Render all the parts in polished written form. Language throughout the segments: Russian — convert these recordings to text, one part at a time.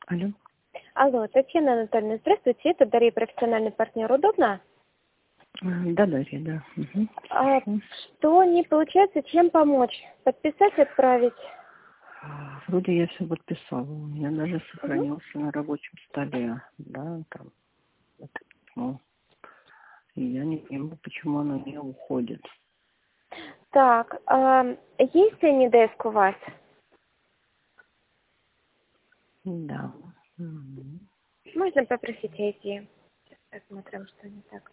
Алло. Алло, Татьяна Анатольевна, здравствуйте. Это Дарья, профессиональный партнер. Удобно? Да, Дарья, да. Угу. Что не получается, чем помочь? Подписать, отправить? Вроде я все подписала. У меня даже Угу. сохранился на рабочем столе. Да, там. Это письмо. И я не понимаю, почему оно не уходит. Так, есть Anydesk у вас? Да. Угу. Можно попросить ID? Сейчас посмотрим, что не так.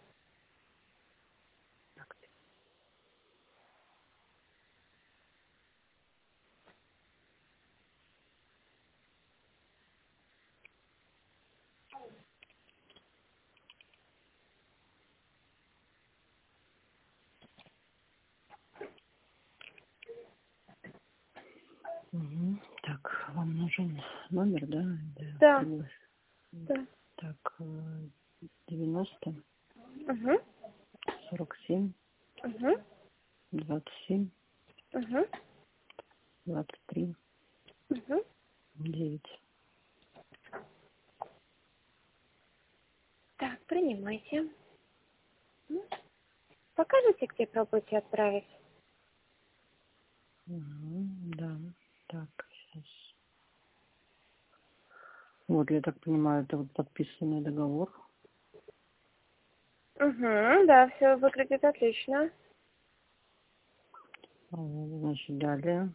Угу. Так, вам нужен номер, да? Да. Да. Так, 90 Угу. 47 Угу. 27 Угу. 23 Угу. 9. Так, принимайте. Покажите, где пробуете отправить? Угу, да. Так, сейчас. Вот, я так понимаю, это вот подписанный договор. Угу, да, все выглядит отлично. Значит, далее.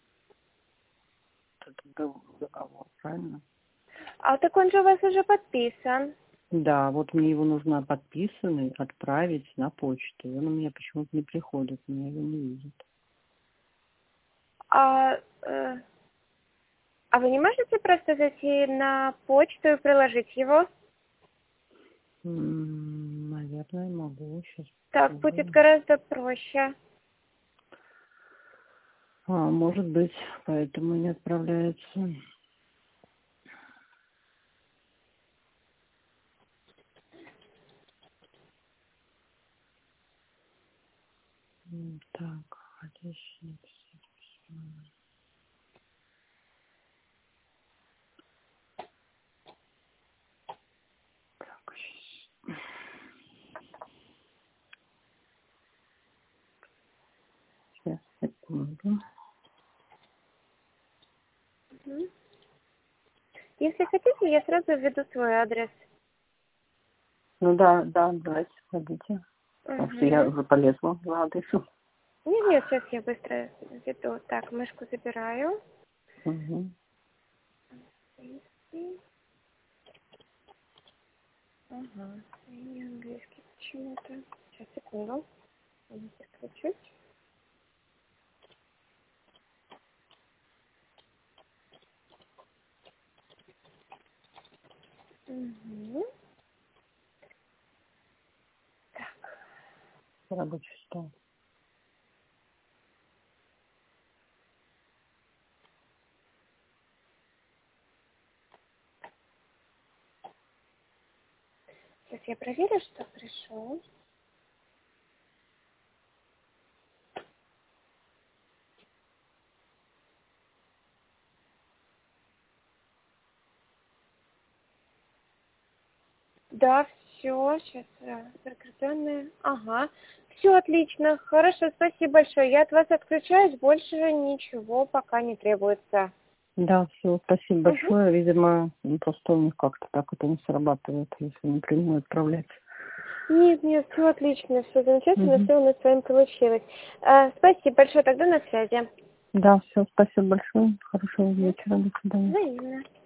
Это договор, правильно? А так он же у вас уже подписан. Да, вот мне его нужно подписанный отправить на почту. Он у меня почему-то не приходит, меня его не видит. А вы не можете просто зайти на почту и приложить его? Наверное, могу. Сейчас Так будет попробую. гораздо проще. Может быть, поэтому не отправляется. Так, входящий. Так, сейчас, секунду. Мгм. Если хотите, я сразу введу свой адрес. Ну да, давайте, входите. Потому что я Угу. уже полезла в адресу. Нет, нет, сейчас я быстро введу. Так, мышку забираю. Угу. Ага, и не английский почему-то. Сейчас, секунду. Подключусь. Угу. Рабочий стол. Сейчас я проверю, что пришел. Да, все, сейчас прикрепленные. Ага, все отлично, хорошо, спасибо большое. Я от вас отключаюсь, больше ничего пока не требуется. Да, все, спасибо Угу. большое. Видимо, просто у них как-то так это не срабатывает, если напрямую отправлять. Нет, нет, все отлично, все замечательно, Угу. все у нас с вами получилось. Спасибо большое, тогда на связи. Да, все, спасибо большое. Хорошего Угу. вечера. До свидания. Взаимно.